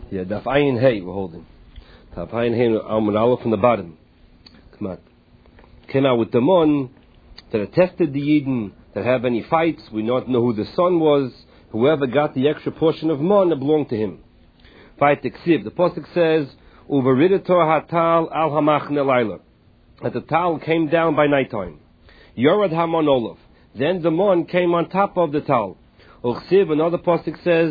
Yeah, Daf Ayin Hey, we're holding. Daf Ayin Hey, Amud Aleph from the bottom. Come on. Came out with the mon that attested the Yidden that have any fights. We don't know who the son was. Whoever got the extra portion of mon, it belonged to him. Fight the Ksiv. The Pasuk says, Uveridator hatal al hamachne laila. That the tal came down by nighttime. Yorad hamon olav. Then the mon came on top of the tal. Uchsiv, another Pasuk says,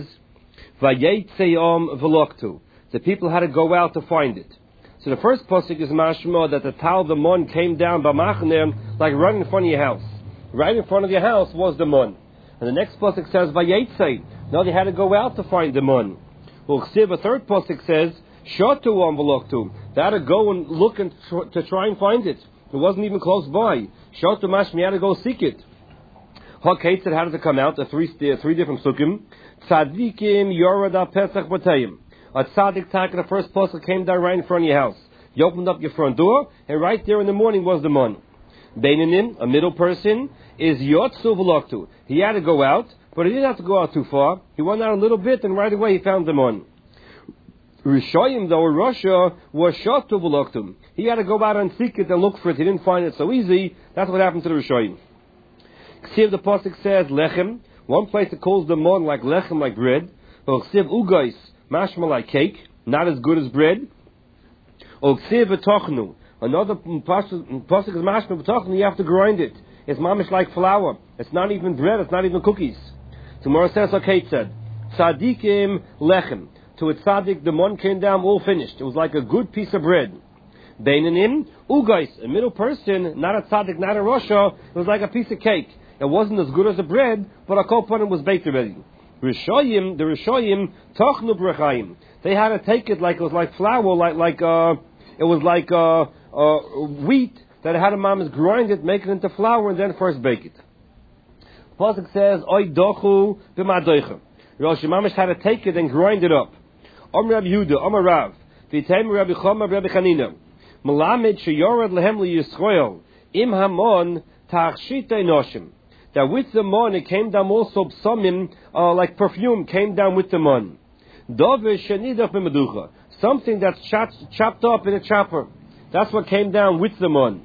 Vayetzeyom veloktu. The people had to go out to find it. So the first pasuk is mashma that the tal, the mon, came down by machnem, like right in front of your house. Right in front of your house was the mon. And the next pasuk says vayetzey. Now they had to go out to find the mon. Uchsiv, a third pasuk says shotuom veloktu. They had to go and look and to try and find it. It wasn't even close by. Shotu mashmi had to go seek it. Hakate said how does it come out? The three different sukkim. Tzadikim yorada pesach b'tayim. A tzaddik tak, the first pasuk came down right in front of your house. You opened up your front door, and right there in the morning was the mon. Beinanim, a middle person, is yotzu v'loktu. He had to go out, but he didn't have to go out too far. He went out a little bit, and right away he found the mon. Rishoyim, though, Russia was shotu v'loktu. He had to go out and seek it and look for it. He didn't find it so easy. That's what happened to the Rishoyim. Ksiv, the pasuk says lechem. One place it calls the mon like lechem, like bread. Ksiv ugais, mashma like cake, not as good as bread. Ksiv v'tochnu. Another pasuk is mashma v'tochnu. You have to grind it. It's mamish like flour. It's not even bread. It's not even cookies. Tomorrow says okay, said tzadikim lechem. To a tzaddik, the mon came down all finished. It was like a good piece of bread. Beinanim ugais, a middle person, not a tzaddik, not a rasha. It was like a piece of cake. It wasn't as good as the bread, but a kopanim was baked already. The Rishoyim, tochnu brechayim. They had to take it like it was like flour, it was like wheat that had a mamas grind it, make it into flour, and then first bake it. Pasuk says, "Oy dochu b'madoichem." Rosh Mamish had to take it and grind it up. Om Rabbi Yehuda, Om Rav, v'tem Rabbi Chama, Rabbi Chanina. Melamed sheyorad lehem liyisroel im hamon tachshitei noshim. That with the mon it came down also psamim, like perfume came down with the mon. Dove shenidach b'meducha, something that's chopped up in a chopper. That's what came down with the mon.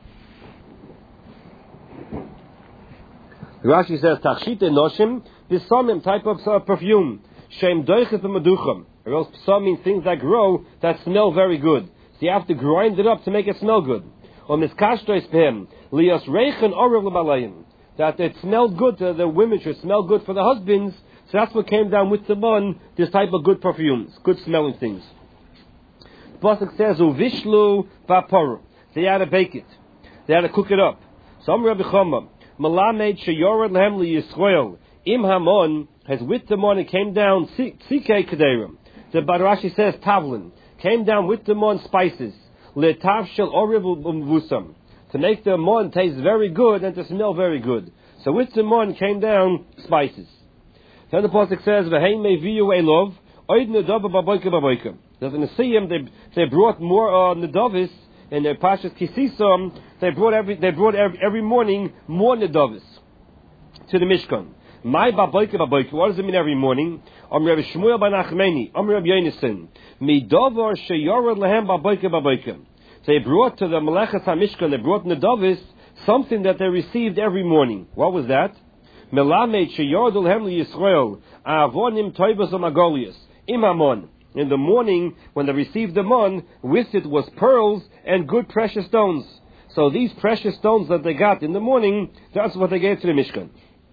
Rashi says tachshitei noshim, psamim, type of perfume. Shem doichet b'meducha. Or else psam means things that grow that smell very good. So you have to grind it up to make it smell good. Or miskashtois b'hem lios reichen orav l'balayim. That it smelled good, the women should smell good for the husbands. So that's what came down with the mon, this type of good perfumes, good smelling things. The pasuk says, Uvishlu vaporu. They had to bake it. They had to cook it up. Some Rabbi Chama, Malamed sheyorad lehem liyisroel, im hamon, has with the mon, it came down, tzikei kederim. The Barashi says, tavlin, came down with the mon spices, letav shel oriv umvusam. To make the mon taste very good and to smell very good. So with the mon came down spices. Then the pasuk says, "V'hein meviu elov oid nedava baboika baboika." There's an Nesiim, they brought more nedavis in their pashas kisisam. They brought every morning more nedavis to the Mishkan. My baboika baboika. What does it mean every morning? Rabbi Shmuel ben Achmeni, Rabbi Yonason, midavar sheyorad lehem baboika baboika. They brought to the Melechas HaMishkan, they brought nedavis, something that they received every morning. What was that? Melamed sheyorad lehem liyisrael avonim toivos amagolius imamon. In the morning, when they received the mon, with it was pearls and good precious stones. So these precious stones that they got in the morning, that's what they gave to the Mishkan.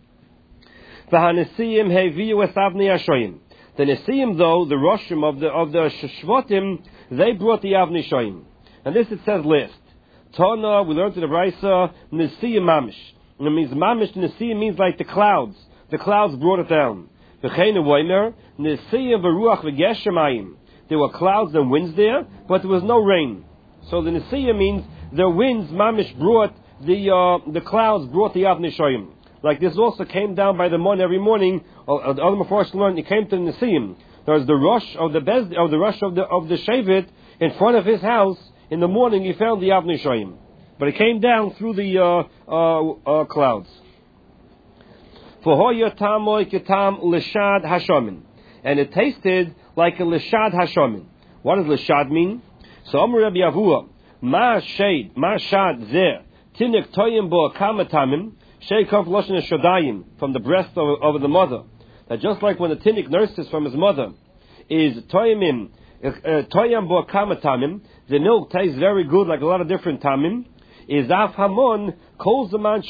V'hanesiim heviu es avnei hashoyim. The Nesiim, though, the Roshim of the Shvatim, they brought the avnei shoyim. And this it says last. Tana, we learned in the Brisa, Nesiim mamish. And it means mamish, Nesiim means like the clouds. The clouds brought it down. V'chein u'voimer, Nesiim v'ruach v'geshemayim. There were clouds and winds there, but there was no rain. So the Nesiim means the winds, mamish, brought the clouds brought the avnei shoyim. Like this also came down by the mon every morning. The other Mefarshim learned it came to the Nesiim. There was the rush of the rush of the Shevet in front of his house. In the morning, he found the avnei shoyim, but it came down through the clouds. And it tasted like a Lishad Hashamin. What does Lishad mean? So Amr Rabbi Avua, Ma Shade, Ma Shad Zeh, Tinik Toyim Bo Kamatamim, Shay come from Lashon Shodayim, from the breast of the mother. That just like when the Tinik nurses from his mother, is Toyim Bo Kamatamim, the milk tastes very good, like a lot of different tamim. Is Af Hamon calls the man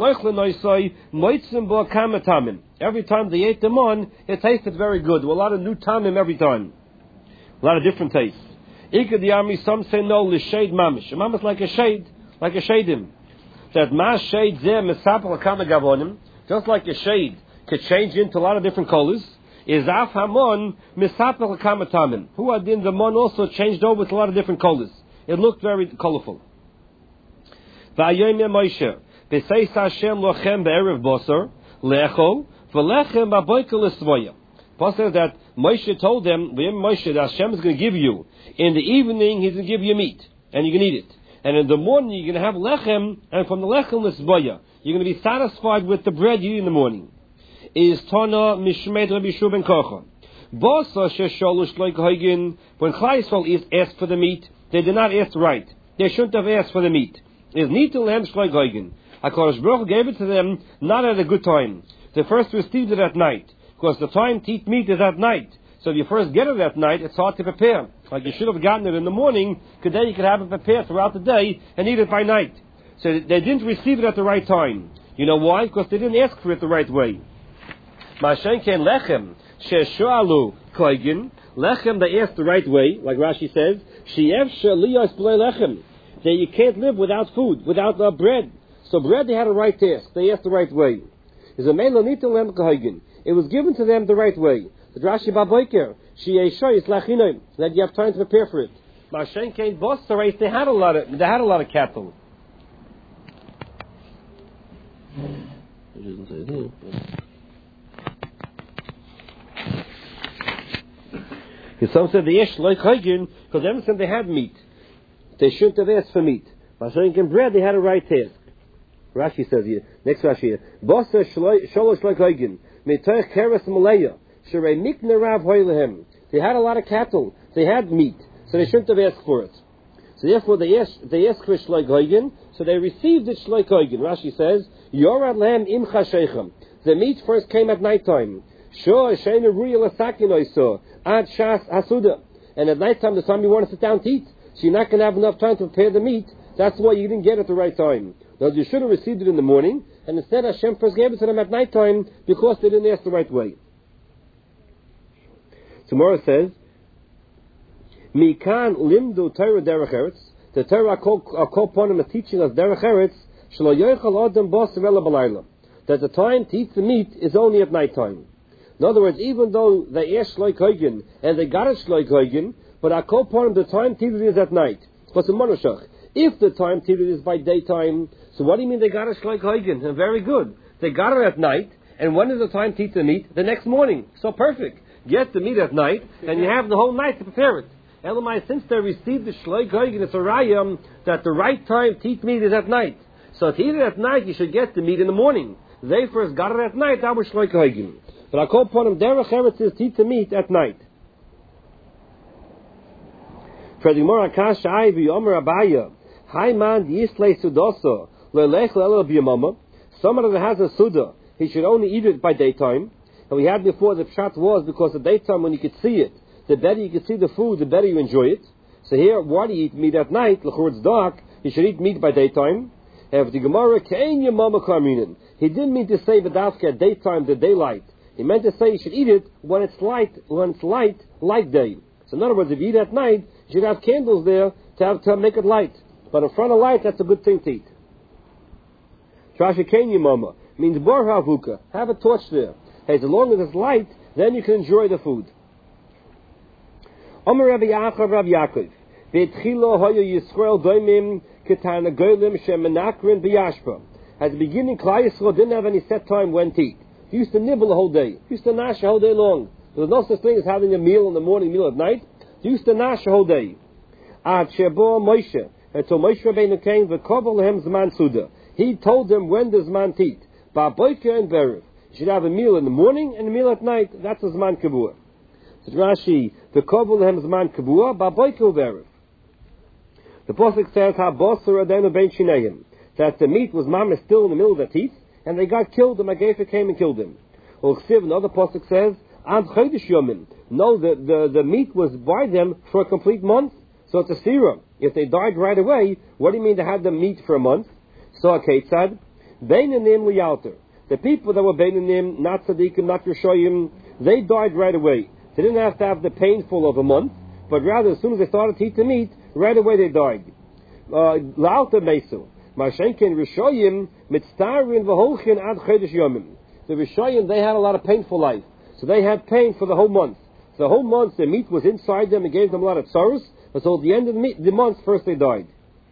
Bo Kamatamim. Every time they ate them on, it tasted very good. Well, a lot of new tamim every time. A lot of different tastes. Ikad Yami, some say no, Lishade Mamish. Mamish like a shade, like a shadim. That ma shade zeh mesapel kamagavonim, just like a shade could change into a lot of different colors, is af hamon mesapel kamatamim. Who adin the mon also changed over to a lot of different colors. It looked very colorful. Va'yom Moshe b'seis Hashem lochem be'erev bosor lechol v'lechem b'boiker l'svoya. Paul says that Moshe told them, Moshe, that Hashem is going to give you in the evening. He's going to give you meat, and you can eat it. And in the morning, you're going to have lechem, and from the lechem, l'sboya, you're going to be satisfied with the bread you eat in the morning. Is Tana Mishmet Rabbi Shua ben Kocha. Bosa shesholush like Hagen, when Klal Yisrael asked for the meat, they did not ask right. They shouldn't have asked for the meat. Is Nitel Hem Shloik Hagen. HaKadosh Baruch Hu gave it to them not at a good time. They first received it at night, because the time to eat meat is at night. So if you first get it at night, it's hard to prepare. Like you should have gotten it in the morning, because then you could have it prepared throughout the day and eat it by night. So they didn't receive it at the right time. You know why? Because they didn't ask for it the right way. Ma'ashenken lechem sheshualu koigin. Lechem they asked the right way, like Rashi says. She'ef sheliyos b'lei lechem. That you can't live without food, without bread. So bread they had a right task. They asked the right way. It was given to them the right way. The Rashi Baboiker, that you have time to prepare for it. Ma'ashenkein Bosarais, they had a lot of cattle. Some said the Yesh like Hagen, because every time they had meat, they shouldn't have asked for meat. Ma'ashenkein bread, they had a right task. Rashi says here, next Rashi here, Bosa Sholosh like Hagen, Metoich Keres Malaya. They had a lot of cattle. They had meat, so they shouldn't have asked for it. So therefore, they asked for Shloik Hagen, so they received it Shloik Hagen. Rashi says, Yorad Lehem Imcha Sheichem. The meat first came at nighttime. Ad Shas Hasuda. And at nighttime, the time you want to sit down to eat, so you're not going to have enough time to prepare the meat. That's why you didn't get it at the right time. Now, you should have received it in the morning, and instead Hashem first gave it to them at nighttime because they didn't ask the right way. Tomorrow says, Mikan limdu Torah derech eretz. The Torah called upon him as teaching us derech eretz, shelo yochel adam bos v'ela b'layla. That the time to eat the meat is only at night time. In other words, even though they asked shloik hagen and they got a shloik hagen, but I call upon him the time to eat it is at night. What's a monoshach? If the time to eat it is by daytime, so what do you mean they got a shloik hagen? Very good. They got it at night, and when is the time to eat the meat? The next morning. So perfect. Get the meat at night, and you have the whole night to prepare it. Elamai, since they received the shloik hagen, it's a rayam that the right time to eat meat is at night. So to eat it at night, you should get the meat in the morning. They first got it at night, that was shloik hagen. But I call upon him, derech eretz is to eat the meat at night. For the Gemara Kasha Ivy Omer Abaya, Haiman Yislei Sudoso, Lelech Lelo B'Yamama. Someone that has a Suda, he should only eat it by daytime. And we had before the pshat was because the daytime when you could see it, the better you could see the food, the better you enjoy it. So here, why do you eat meat at night? L'chor it's dark. You should eat meat by daytime. And for the Gemara, Kein Yamama Karminin. He didn't mean to say B'davka at daytime, the daylight. He meant to say you should eat it when it's light, light day. So in other words, if you eat at night, you should have candles there to make it light. But in front of light, that's a good thing to eat. Trasha Kein Yamama means Bar Havuka. Have a torch there. Hey, as long as it's light, then you can enjoy the food. Omer Rabbi Yaakov, Rabbi Yaakov. V'etchilo hoyo Yisrael doimim ketana goylim shemenakrin b'yashpa. At the beginning, Klal Yisrael didn't have any set time when to eat. He used to nibble the whole day. He used to nash the whole day long. There was no such thing as having a meal in the morning, meal at night. He used to nash the whole day. Ad shebo Moshe. Until Moshe Rabbeinu came, v'kovel lehem zman suda. He told them when there's zman to eat. Ba'boiker and berev. You should have a meal in the morning and a meal at night. That's a zman kavua. So Rashi, the Kovul Lehem Zman Kabua, Baboikel Berev. The Pasuk says, HaBosar Adenu Ben Shineim, that the meat was mama still in the middle of their teeth, and they got killed, the Magefa came and killed them. Or another Pasuk says, Ad Chodesh Yomim. No, the meat was by them for a complete month, so it's a sira. If they died right away, what do you mean to have the meat for a month? So Ketzad, Beinanim Liyalter. The people that were Beinanim, not Tzadikim, not Rishoyim, they died right away. They didn't have to have the painful of a month, but rather as soon as they started to eat the meat, right away they died. La'alter Mesu. Mashenkin Rishoyim, Mitztarin V'holchin Ad Chodesh Yomim. The Rishoyim, they had a lot of painful life. So they had pain for the whole month. So the whole month, the meat was inside them and gave them a lot of tzaros. Until the end of the month, first they died.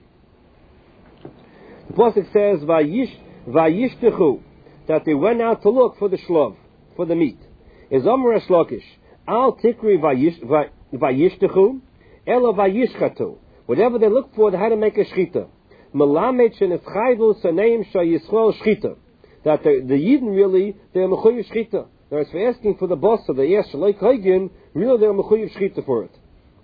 The Pasuk says, Vayishtechu, that they went out to look for the shlov, for the meat. Is Amar Shlokish, Al Tikri Vayishtechu, Ela Vayishchatu. Whatever they looked for, they had to make a shchita. Melamed Sheneschaydu Saneim Shayisrael Shchita. That the Yidden really, they're mechuyev shchita. Now, as for asking for the boss of the yes Shalek Hagen, really they're mechuyev shchita for it.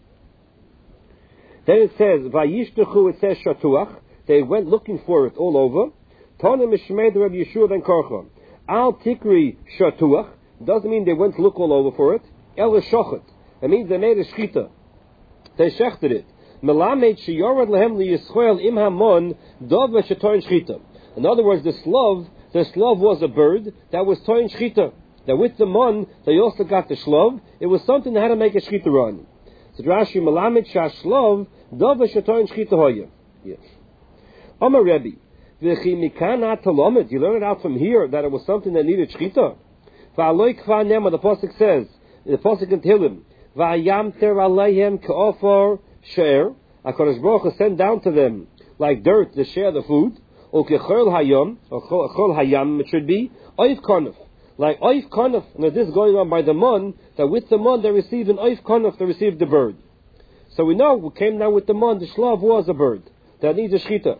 Then it says, Vayishtechu, it says Shatuach. They went looking for it all over. Tana Mishmed Rabbi Yeshua ben Karcha. Al Tikri Shatuach. Doesn't mean they went to look all over for it. El Shochet. It means they made a shchita. They shechted it. Melamed Sheyorad Lehem Liyisrael Im Hamon Dov Shetoin Shchita. In other words, the slav was a bird that was toin shchita. That with the mon, they also got the shlav. It was something they had to make a shchita on. So Rashi Melamed Shashlav Dov Shetoin Shchita Hoya. Yes. Amar Rebbe, V'chi Mikana Talomet. You learn it out from here that it was something that needed shchita. V'aloi Kva Nema. The pasuk says, the pasuk in Tehillim, V'ayamter Aleihem K'ofor She'er. HaKadosh Baruch Hu sent down to them like dirt, the share, the food. Or Kechol Hayam, or Chol Hayam, it should be Oif Konef. Like Oif Konef. Now this is going on by the mon, that with the mon they received an Oif Konef, they received the bird. So we know, we came down with the mon, the shlav was a bird that needs a shchita.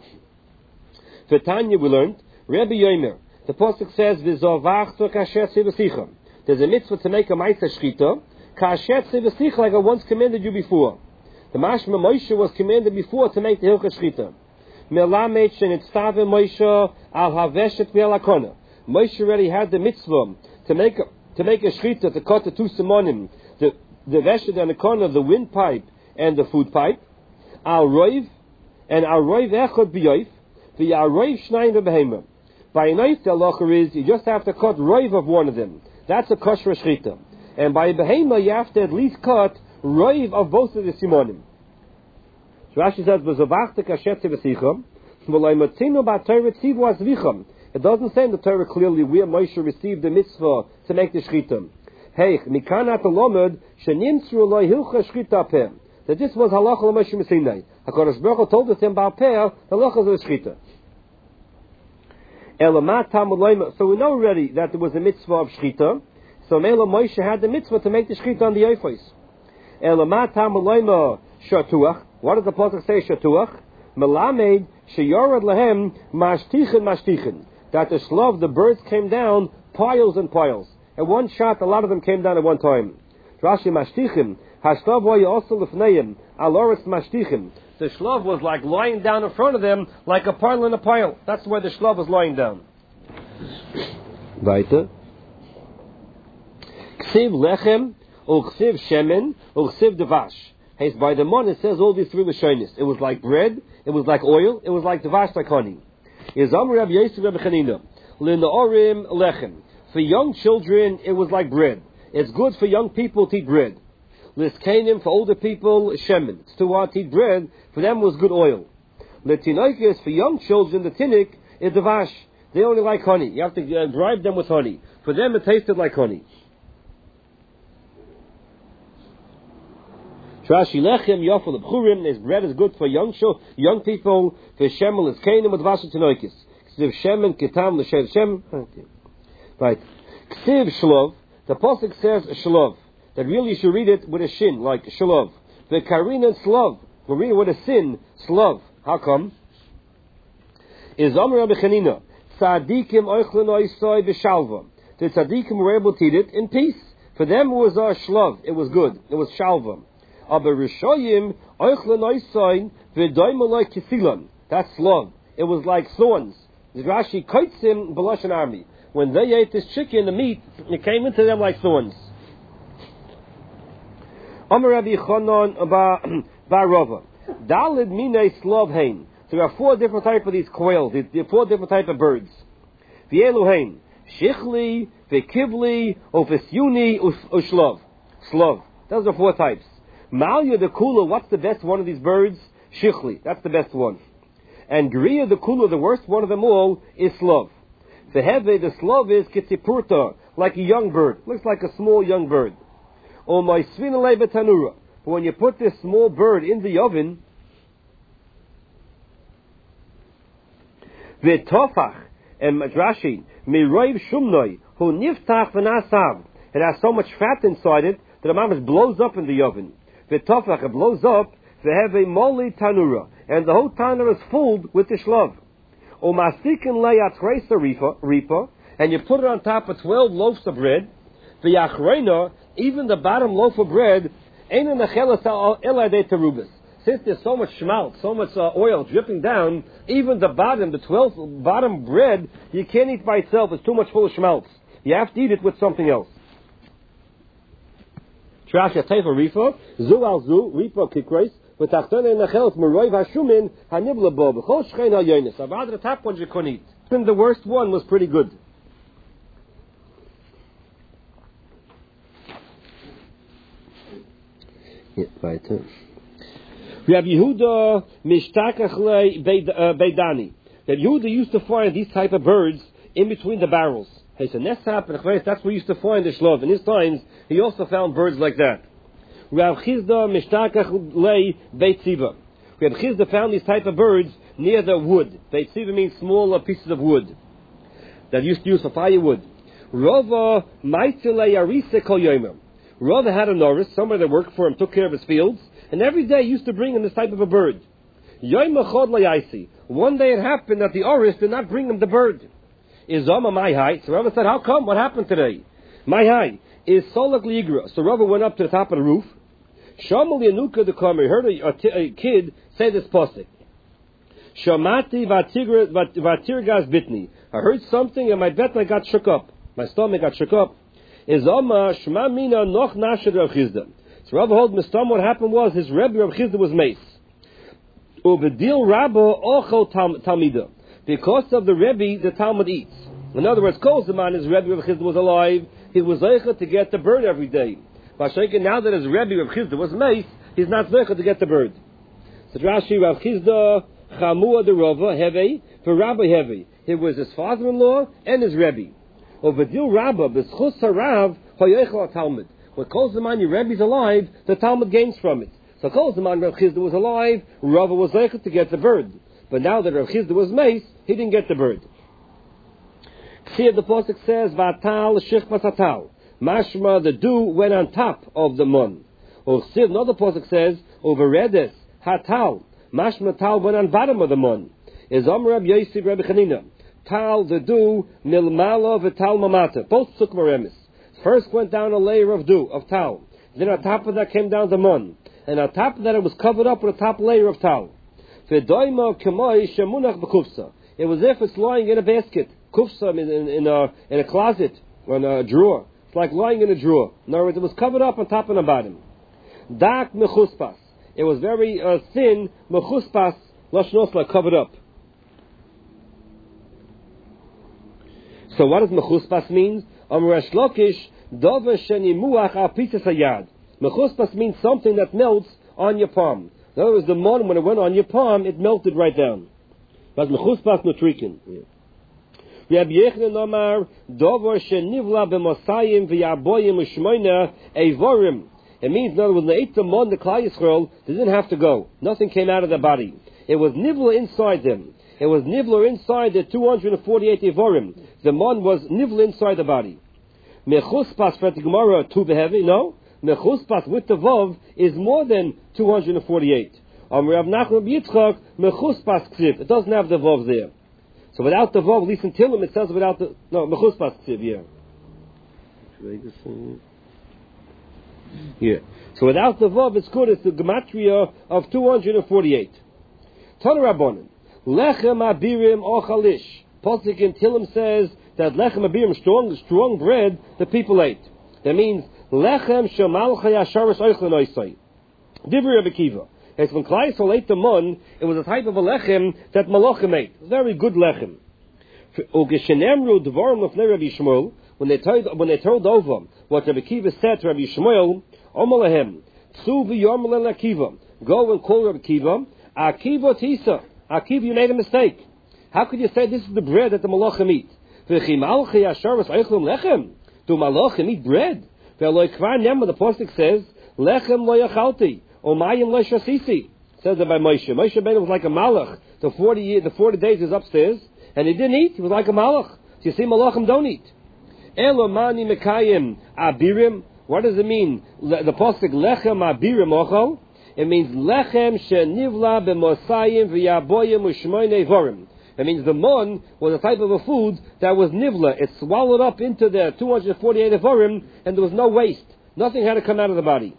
For Tanya we learned, Rebbe Yomer, the pasuk says, V'zovachto kashet sevesicha. There's a mitzvah to make a ma'isa shchita, kashet sevesicha, like I once commanded you before. The Mashma Moshe was commanded before to make the hilchah shchita. Melamed shenitztave Moshe al haveshet v'alakona. Moshe already had the mitzvah to make a shchita, to cut the two simonim, the veshet and the corner of the windpipe and the food pipe. Al roiv, and al roiv echad b'yoif, v'al roiv shnayim v'behema. By a knife, the halacha is you just have to cut roiv of one of them. That's a kosher shchita. And by a behema, you have to at least cut roiv of both of the simonim. So Rashi says, "V'zovachta kashet sevesicha, v'loi matzinu ba'Torah tzivu azvicham." It doesn't say in the Torah clearly where Moshe received the mitzvah to make the shchita. Hey, mikanat alomed shenimtzu loy hilcha shchita peh. That this was halacha l'Moshe Sinai. HaKadosh Baruch Hu told us in Baal Peh halacha of the shchita. Elamat tamud loyma. So we know already that there was a mitzvah of shchita. So Mela Moshe had the mitzvah to make the shchita on the ephos. Elamat tamud loyma shatuach. What does the pasuk say? Shatuach. Melamed sheyorad lahem mashtichin. That the shlav, the birds came down piles and piles. At one shot, a lot of them came down at one time. Rashi mashtichin. Hashlav v'ya also lefneim aloris mashtichin. The shlav was like lying down in front of them, like a pile in a pile. That's where the shlav was lying down. Weiter. Ksiv lechem, or ksiv shemen, or ksiv devash. Hey, by the mon it says all these three lashonis. It was like bread, it was like oil, it was like devash, like honey. Yizam Rav Yosef Rav Chanina, Linaorim lechem. For young children, it was like bread. It's good for young people to eat bread. Liskanim, for older people, shemen. It's too hard to eat bread. For them, it was good oil. Letinoikis, for young children, the tinik is devash. They only like honey. You have to bribe them with honey. For them, it tasted like honey. Trashi lechem yofel b'churim. This bread is good for young people. For shemel is kainim with devash tinoikis. Ksiv shemen ketam l'shem shem. Right. Ksiv shlov. The pasuk says shlov. That really you should read it with a shin, like shalov. The karina slav. We read it with a sin, slav. How come? Is Amar Rabbi Chanina, tzadikim oichlin oisoi b'shalva. The tzadikim were able to eat it in peace. For them it was a shlav, it was good, it was shalva. Aber Rishoyim, oichle noisain, v'doimaloi kisilan. That's slav. It was like thorns. Rashi koitzim b'lashon army. When they ate this chicken, the meat, it came into them like thorns. Amar Rabbi Chanan Barova. Dalid mine slav hein. So there are 4 different types of these quails. There are 4 different types of birds. V'elu hein. Shichli, v'kivli, ofesyuni, ushlav. Slav. Those are 4 types. Malya the kula, what's the best one of these birds? Shichli. That's the best one. And Griya the kula, the worst one of them all, is slav. V'heve, the slav is kitzipurta, like a young bird. Looks like a small young bird. O my svinale betanura. But when you put this small bird in the oven, v'tofach, and Madrashi, miroiv shumnoi, hu niftach v'nasav. It has so much fat inside it that the mamash blows up in the oven. V'tofach, it blows up, v'heve moli tanura. And the whole tanura is filled with the shlav. O masikin leyat reisa ripa, and you put it on top of 12 loaves of bread. V'yachreina, even the bottom loaf of bread, ain't in the chelas eladei terubis. Since there's so much schmaltz, so much oil dripping down, even the 12th bottom bread, you can't eat by itself. It's too much full of schmaltz. You have to eat it with something else. Trash teifa rifa, zu al zu, ripa kikreis, v'tachtana in the chelas meroiv hashumin hanibla bo, b'chol shchein ha-yonis. About the top ones you couldn't eat. And the worst one was pretty good. Yeah, weiter. Rabbi Yehuda mishtakach beidani. Rabbi Yehuda used to find these type of birds in between the barrels. He said, Neshap and that's where he used to find the shlav. In his times, he also found birds like that. Rabbi Chizda mishtakach beit tziva. Rabbi Chizda found these type of birds near the wood. Beit tziva means small pieces of wood that used to use for firewood. Rava maitzile yarise kol yomer. Rava had a norris, somebody that worked for him, took care of his fields, and every day he used to bring him this type of a bird. One day it happened that the oris did not bring him the bird. Izama my high. So Rava said, how come? What happened today? My high is solak ligra. So Rava went up to the top of the roof. Shamal yanuka the kamer heard a kid say this pasuk. Shamati vatirgas bitni. I heard something and my betna got shook up. My stomach got shook up. Izama shma mina noch nashid Rav Chizda. So Rav hold Mistam, what happened was his Rebbe Rav Chizda was mace. Ubedil Rabba ochel talmida. Because of the Rebbe, the Talmud eats. In other words, Kol Zaman, his Rebbe Rav Chizda was alive, he was zeicha to get the bird every day. But now that his Rebbe Rav Chizda was mace, he's not zeicha to get the bird. So Rashi Rav Chizda chamua de Rava heve for Rabbi heve. It was his father-in-law and his Rebbe. Ubedil Rabba b'schus harav hoyechel Talmud. When Kol Zaman your Rebbe's alive, the Talmud gains from it. So Kol Zaman Rav Chizda was alive, Rava was zeicha to get the bird. But now that Rav Chizda was mace, he didn't get the bird. Here the pasuk says, "Vatal shichmas hatal." Mashma, the dew went on top of the mun. Or another pasuk says, "Overedes hatal." Mashma tal went on bottom of the mun. Is Amr Rabbi Yosef Rabbi Chanina. Tal the dew milmala v'tal mamata. Both sukma remes. First went down a layer of dew of tal. Then on top of that came down the mun, and on top of that it was covered up with a top layer of tal. It was if it's lying in a basket, kufsa in a closet or in a drawer. It's like lying in a drawer. In other words, it was covered up on top and on bottom. Dak mechuspas. It was very thin, mechuspas, lashnosla, covered up. So what does mechuspas mean? Amresh lokish dover shenimuach al pitzas hayad. Mechuspas means something that melts on your palm. In other words, the mon, when it went on your palm, it melted right down. But mechuspas nutrikin. Rabbi Yechanan Amar dover shenivla b'mosayim v'yaboyim u'shmoina evorim. It means, in other words, when they ate the mon, the Klal Yisrael, they didn't have to go. Nothing came out of their body. It was nivla inside them. It was nivla inside the 248 evorim. The mon was nivla inside the body. Mechuspas for the Gemara tu behevi? No. Mechuspas with the vav is more than 248. Rav Nachman Yitzchak mechuspas ksiv. It doesn't have the vav there. So without the vav, at least in Tillim, it says without the mechuspas ksiv. Yeah. Here. So without the vav, it's good. It's the gematria of 248. Tana Rabbanan. Lechem abirim ochalish. Pasuk in Tillim says that lechem abirim, strong bread, the people ate. That means lechem shemalcha yasharis oichlin oisai. Divri Rabbi Kiva. It's when Klai Yisrael ate the mun, it was a type of a lechem that malachim ate. Very good lechem. Ugeshenemru dvarim lefnei Rabbi Shmuel. When they told over what Rabbi Kiva said to Rabbi Shmuel, Omalahem, Tzu v'yom Akiva, go and call Rabbi Kiva. Akiva tisa. Akiva, you made a mistake. How could you say this is the bread that the malachim eat? V'chimalchi yasharis eichlum lechem. Do malachim eat bread? V'loikvar nema, the pasuk says, lechem lo yachalti, omayim lo shasisi. Says it by Moshe. Moshe Ben was like a malach. The 40 days he was upstairs, and he didn't eat. He was like a malach. So you see, malachim don't eat. Elomani mekayim abirim. What does it mean? The pasuk lechem abirim ochal. It means lechem shenivla b'mosayim v'yaboyim u'shmoinei vorim. It means the mon was a type of a food that was nivla. It swallowed up into the 248 vorim, and there was no waste. Nothing had to come out of the body.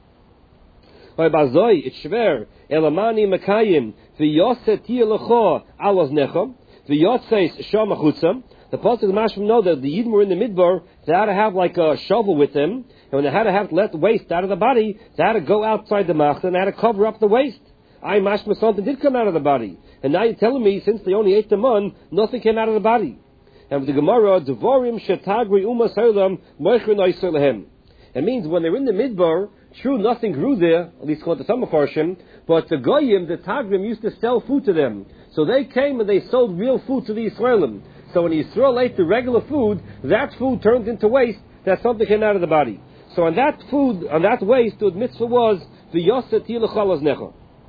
By bazoi, it's shver. Elomani mekayim v'yoset yelecho alos nechem v'yotzeis shama chutzam. The pasuk of Mashim know that the Yidden were in the Midbar. They had to have like a shovel with them, and when they had to have let waste out of the body, they had to go outside the machzor and they had to cover up the waste. Mashma, something did come out of the body, and now you're telling me since they only ate the mun, nothing came out of the body. And with the Gemara, Devorim shetagri umas haolam moichin oisur lehem. It means when they're in the Midbar, true, nothing grew there, at least according to some Mefarshim, but the Goyim, the Tagrim, used to sell food to them. So they came and they sold real food to the Yisraelim. So when Yisrael ate the regular food, that food turned into waste, that something came out of the body. So on that food, on that waste, the mitzvah was v'yoset yilechalas necha.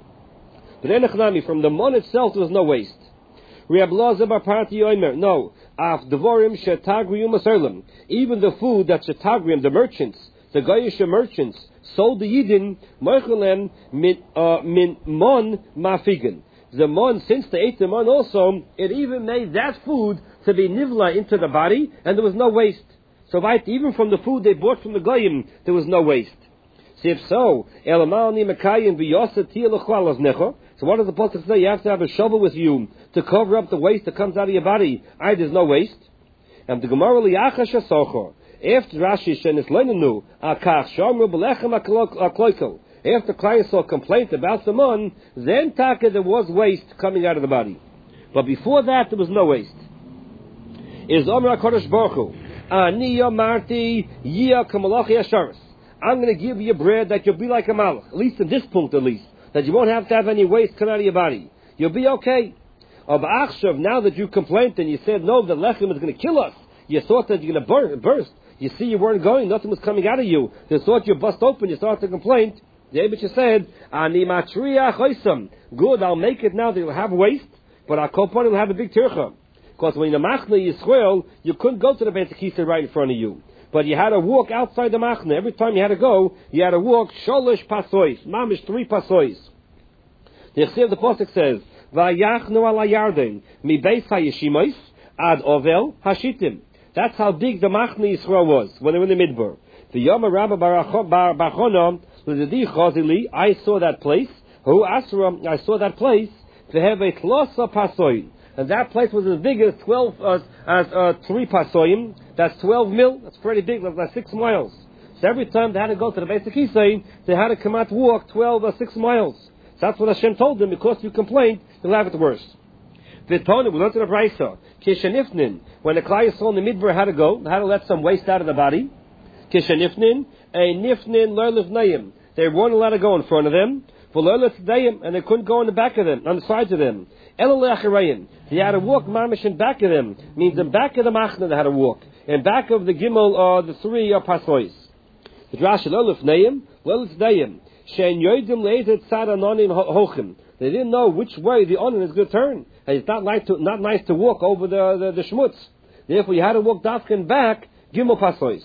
But enechnami, from the mon itself, there was no waste. Reb Lazar bar Parti Yomer, no. Af devorim shetagri umaserlim. Even the food that shetagrim, the merchants, the Goyish merchants, sold the Yidin, moichelem min mon mafigan. The mon, since they ate the mon also, it even made that food to be nivla into the body, and there was no waste. So even from the food they bought from the Goyim, there was no waste. So if so, so what does the pasuk say? You have to have a shovel with you to cover up the waste that comes out of your body. There's no waste. And the Gemara liachash asochor. After Rashi shenis leinenu akach shamru belechem akloikel. After Klai Yisrael complained about the mun, then taka there was waste coming out of the body. But before that, there was no waste. Is Omer HaKadosh Baruch Hu, Ani Yamarti Yia Kamalachi Asharis. I'm going to give you bread that you'll be like a malach, at least in this point at least, that you won't have to have any waste come out of your body. You'll be okay. Now that you complained and you said, no, the lechem is going to kill us, you thought that you're going to burst. You see you weren't going, nothing was coming out of you. You thought you bust open, you started to complain. The Eibusha said, Ani matriya choisam. Good, I'll make it now that you'll have waste, but our kopon will have a big tircha. Because when the machne Yisrael, you couldn't go to the Beit HaKisei right in front of you. But you had to walk outside the machne. Every time you had to go, you had to walk sholosh pasois. Mamish 3 pasois. The Yechsir of the Pasuk says, Vayachnu ala yarden, mi beis ha-yeshimois, ad ovel hashitim. That's how big the machne Yisrael was, when they were in the Midbar. The Yom Rabba Barachona, I saw that place. I saw that place to have a tlosa pasoin, and that place was as big as 3 pasoim. That's 12 mil. That's pretty big. That's 6 miles. So every time they had to go to the Beit HaKisei, they had to come out walk 12 or 6 miles. So that's what Hashem told them. Because you complained, you'll have it worse. V'tonu, we learned in the Brayso, Kishanifnin, when the Klai Yisrael in the Midbar had to go, they had to let some waste out of the body. Kishanifnin, a nifnin lorlivnayim. They weren't allowed to go in front of them. And they couldn't go on the back of them, on the sides of them. They had to walk mamish in back of them. Means in back of the machna they had to walk. In back of the gimel or the 3 pasois. The Rashi lolifnayim, lolifnayim. Shein yoidim leizet tzad anonim hochim. They didn't know which way the onan is going to turn. And it's not nice to walk over the shmutz. Therefore you had to walk dafkin back, gimel pasois.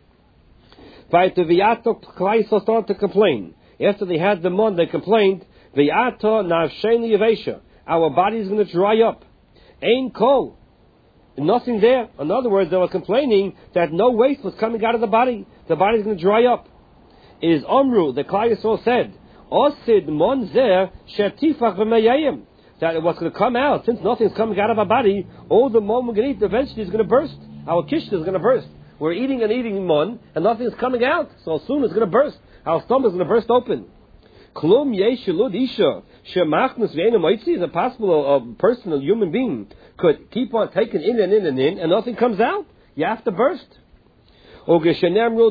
Vayto v'yato Klai Yisrael started to complain. After they had the mon, they complained, v'yato nafsheni yavesha. Our body is going to dry up. Ein kol. Nothing there. In other words, they were complaining that no waste was coming out of the body. The body is going to dry up. is Omru, the Klal Yisrael said, Osid mon zeh shetifach v'meyayim, that what's going to come out, since nothing's coming out of our body, all the mon we're going to eat eventually is going to burst. Our kishta is going to burst. We're eating and eating mon, and nothing's coming out, so soon it's going to burst. Our stomach is going to burst open. Klum yeshilud isha shemachnus ve'ena moitzi. Is it possible a person, a human being, could keep on taking in and in and in, and nothing comes out? You have to burst. When they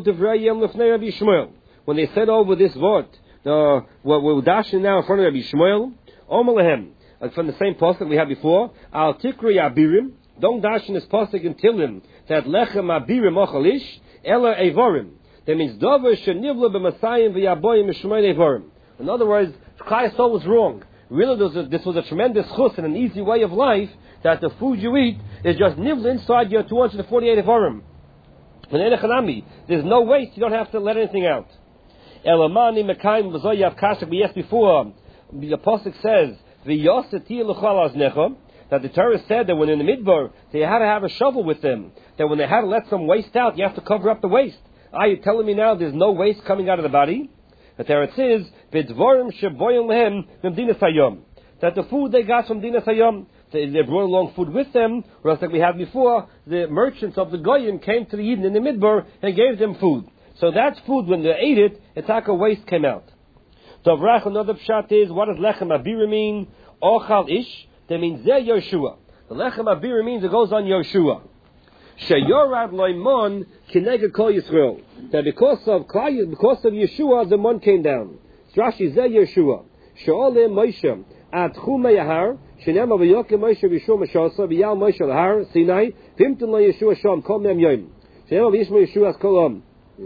said over this word, what we're dashing now in front of Rabbi Shmuel, from the same pasuk we had before, al tikri abirim. Don't dash in this pasuk and tell him that lechem abirim ochalish ela evorim. That means dover shenivla b'masayim v'yaboyim mishmei evorim. In other words, Klal Yisrael was wrong. Really, this was a tremendous chus and an easy way of life, that the food you eat is just nivla inside your 248 evorim. There's no waste, you don't have to let anything out. Elamani mekayim v'zoyav kashak. We asked before, the pasuk says, that the Torah said that when in the midbar, they had to have a shovel with them. That when they had to let some waste out, you have to cover up the waste. Are you telling me now there's no waste coming out of the body? But there it says, that the food they got from Dinas Hayom, they brought along food with them, or else like we had before, the merchants of the Goyim came to the Yidden in the midbar and gave them food. So that's food, when they ate it, it's like a waste came out. So another pshat is, what does lechem abira mean? Ochal ish, that means zeh Yoshua. The lechem abira means it goes on Yoshua. Sheyorad loimon kineged kol Yisrael. That because of Yeshua, the mon came down. Rashi zeh Yeshua. She'oleh Moshe ad chum yahar shenema v'yokem Moshe v'yishua mashasa v'yal Moshe lahar Sinai v'imtun lo Yeshua sham kol mem yom shenema v'yishma Yeshua as kolam.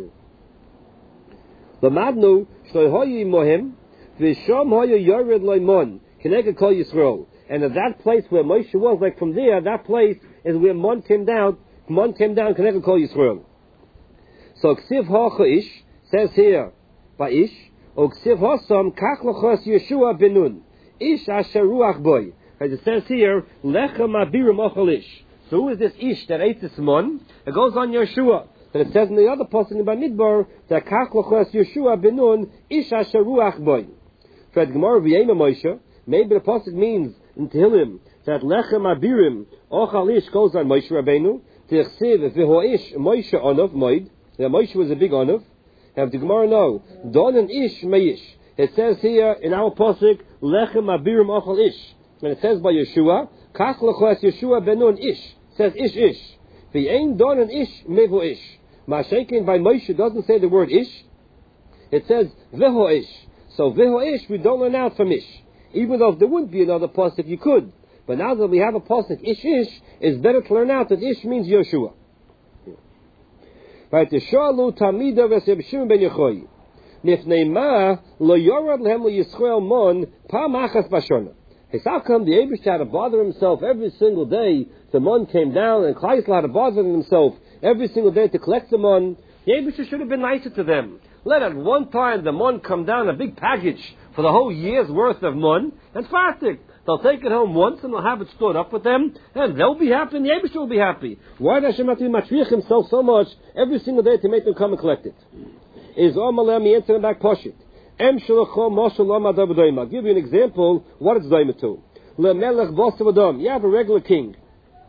L'madnu shloihoyi mohem v'sham hoya yored loimon kineged kol Yisrael. And at that place where Moshe was, like from there, that place is where mon came down. Mon came down, connected call Yisrael. So Ksiv Hacha Ish says here by Ish, O Ksiv Hasam Kach Lachos Yeshua Benun Ish Asher Ruach Boy. As it says here, Lechem Abirim Ochel Ish. So who is this Ish that ate this mon? It goes on Yeshua. And it says in the other pasuk in Bamidbar that Kach Lachos Yeshua Benun Ish Asher Ruach Boy. For the Gemara V'yema Moshe, maybe the pasuk means in Tehillim that Lechem Abirim Ochel Ish goes on Moshe Rabbeinu. Moshe was a big onav. Have the Gemara know? Don and ish meish. It says here in our pasuk, lechem abirim ochal ish. And it says by Yeshua, kach lechos Yeshua benun ish. It says ish. V'yein don and ish mevo ish. Mashenkin by Moshe doesn't say the word ish. It says veho ish. So veho ish we don't learn out from ish. Even though if there wouldn't be another pasuk, you could. But now that we have a pasuk ish, it's better to learn out that ish means Yeshua. Right? The shalu tamida v'seb Shimon ben Yochai. Nifnei ma lo yorad lehem lo Yisrael mon pa machas bashona. How come the Eibush had to bother himself every single day? The mon came down, and Klal Yisrael had to bother himself every single day to collect the mon. The Eibush should have been nicer to them. Let at one time the mon come down, a big package for the whole year's worth of mon, and fasting. They'll take it home once and they'll have it stored up with them, and they'll be happy, and the Eibush will be happy. Why does Hashem have to matriach himself so much every single day to make them come and collect it? Is Omalem the answer back poshit? I'll give you an example what it's daima to. You have a regular king.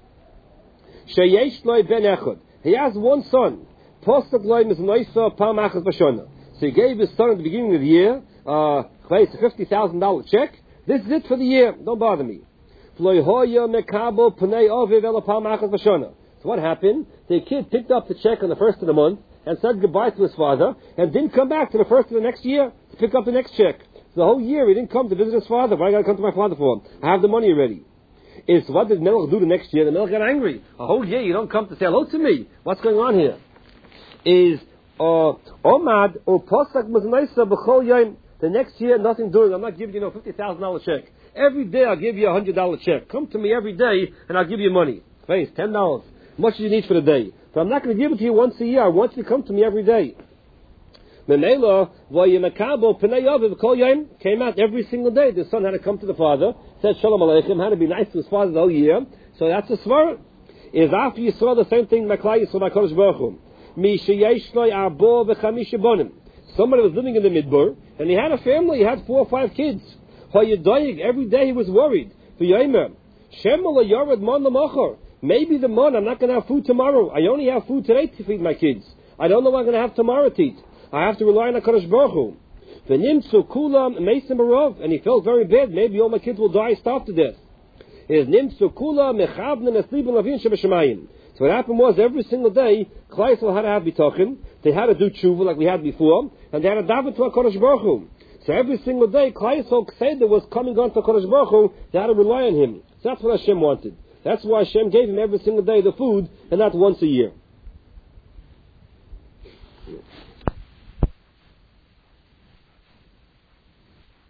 He has one son. So he gave his son at the beginning of the year a $50,000 check. This is it for the year. Don't bother me. So what happened? The kid picked up the check on the first of the month and said goodbye to his father and didn't come back to the first of the next year to pick up the next check. So the whole year he didn't come to visit his father. What I got to come to my father for? I have the money already. So what did Melech do the next year? The Melech got angry. A whole year you don't come to say hello to me. What's going on here? Omad or Posak Maznaisa B'chol Yom. The next year, nothing doing. I'm not giving you $50,000 check. Every day I'll give you $100 check. Come to me every day and I'll give you money. It's $10. How much do you need for the day? But I'm not going to give it to you once a year. I want you to come to me every day. Came out every single day. The son had to come to the father, said Shalom Aleichem, had to be nice to his father the whole year. So that's a svara. Is after you saw the same thing, Maklai Yisrael HaKadosh Baruch Hu. somebody was living in the Midbar, and he had a family, he had 4 or 5 kids. Every day he was worried. Maybe the man, I'm not going to have food tomorrow. I only have food today to feed my kids. I don't know what I'm going to have tomorrow to eat. I have to rely on HaKadosh Baruch Hu. And he felt very bad. Maybe all my kids will die, starve to death. So what happened was, every single day, Klal Yisrael had to have bitachon. They had to do tshuva like we had before, and they had to daven to HaKadosh Baruch Hu. So every single day, Klal Yisrael said there was coming on to HaKadosh Baruch Hu. They had to rely on him. So that's what Hashem wanted. That's why Hashem gave him every single day the food, and not once a year.